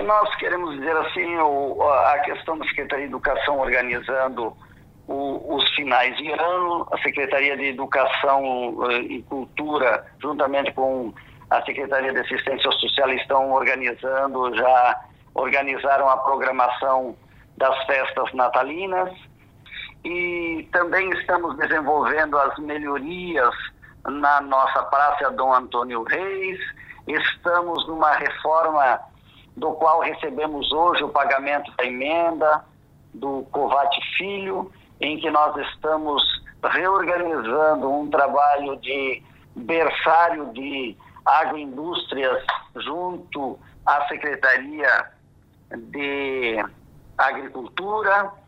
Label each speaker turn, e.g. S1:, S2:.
S1: nós queremos dizer assim, a questão da Secretaria de Educação organizando os finais de ano, a Secretaria de Educação e Cultura, juntamente com a Secretaria de Assistência Social, estão organizaram a programação das festas natalinas, e também estamos desenvolvendo as melhorias na nossa Praça Dom Antônio Reis. Estamos numa reforma do qual recebemos hoje o pagamento da emenda do Covate Filho, em que nós estamos reorganizando um trabalho de berçário de agroindústrias junto à Secretaria de Agricultura.